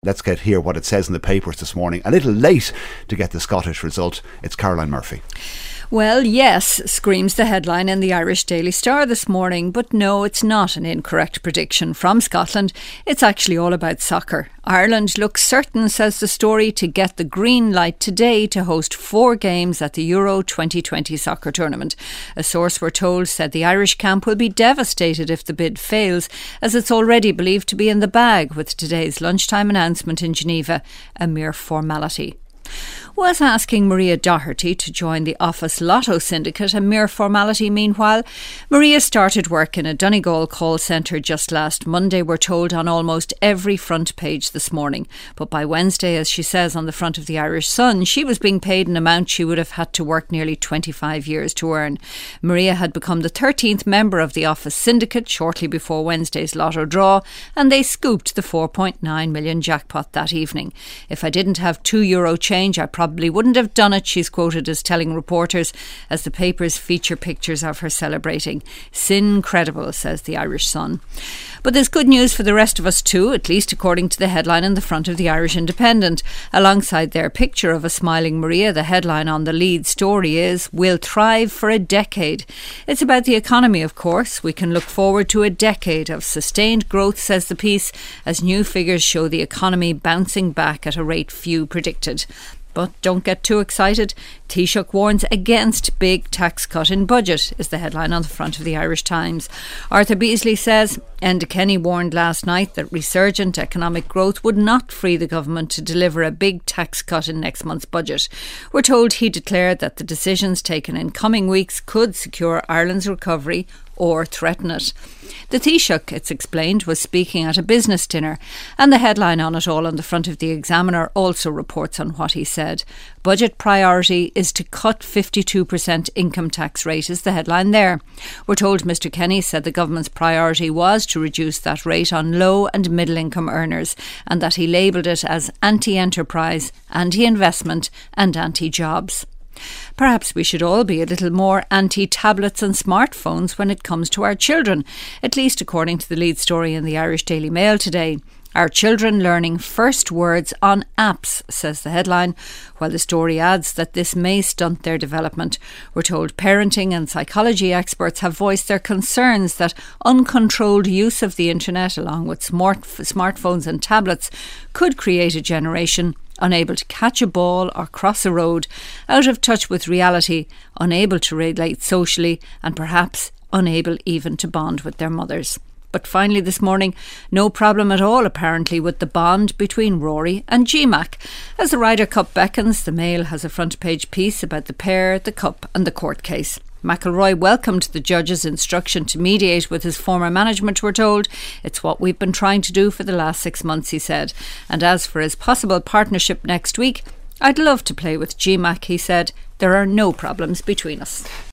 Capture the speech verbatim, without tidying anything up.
let's get hear what it says in the papers this morning. A little late to get the Scottish result. It's Caroline Murphy. Well, yes, screams the headline in the Irish Daily Star this morning. But no, it's not an incorrect prediction from Scotland. It's actually all about soccer. Ireland looks certain, says the story, to get the green light today to host four games at the Euro twenty twenty soccer tournament. A source, we're told, said the Irish camp will be devastated if the bid fails, as it's already believed to be in the bag, with today's lunchtime announcement in Geneva a mere formality. Was asking Maria Doherty to join the Office Lotto syndicate a mere formality meanwhile? Maria started work in a Donegal call centre just last Monday, we're told, on almost every front page this morning. But by Wednesday, as she says on the front of the Irish Sun, she was being paid an amount she would have had to work nearly twenty-five years to earn. Maria had become the thirteenth member of the Office syndicate shortly before Wednesday's Lotto draw, and they scooped the four point nine million jackpot that evening. If I didn't have two euro change, I probably Probably wouldn't have done it, she's quoted as telling reporters, as the papers feature pictures of her celebrating. Sincredible, says the Irish Sun. But there's good news for the rest of us too, at least according to the headline in the front of the Irish Independent. Alongside their picture of a smiling Maria, the headline on the lead story is, "We'll thrive for a decade." It's about the economy, of course. We can look forward to a decade of sustained growth, says the piece, as new figures show the economy bouncing back at a rate few predicted. But don't get too excited. Taoiseach warns against big tax cut in budget, is the headline on the front of the Irish Times. Arthur Beasley says Enda Kenny warned last night that resurgent economic growth would not free the government to deliver a big tax cut in next month's budget. We're told he declared that the decisions taken in coming weeks could secure Ireland's recovery or threaten it. The Taoiseach, it's explained, was speaking at a business dinner, and the headline on it all on the front of the Examiner also reports on what he said. Budget priority is to cut fifty-two percent income tax rate, is the headline there. We're told Mr Kenny said the government's priority was to reduce that rate on low and middle income earners, and that he labelled it as anti-enterprise, anti-investment and anti-jobs. Perhaps we should all be a little more anti-tablets and smartphones when it comes to our children, at least according to the lead story in the Irish Daily Mail today. Our children learning first words on apps, says the headline, while the story adds that this may stunt their development. We're told parenting and psychology experts have voiced their concerns that uncontrolled use of the internet, along with smart, smartphones and tablets, could create a generation unable to catch a ball or cross a road, out of touch with reality, unable to relate socially, and perhaps unable even to bond with their mothers. But finally this morning, no problem at all apparently with the bond between Rory and G MAC. As the Ryder Cup beckons, the Mail has a front page piece about the pair, the cup and the court case. McIlroy welcomed the judge's instruction to mediate with his former management, we're told. It's what we've been trying to do for the last six months, he said. And as for his possible partnership next week, I'd love to play with G MAC, he said. There are no problems between us.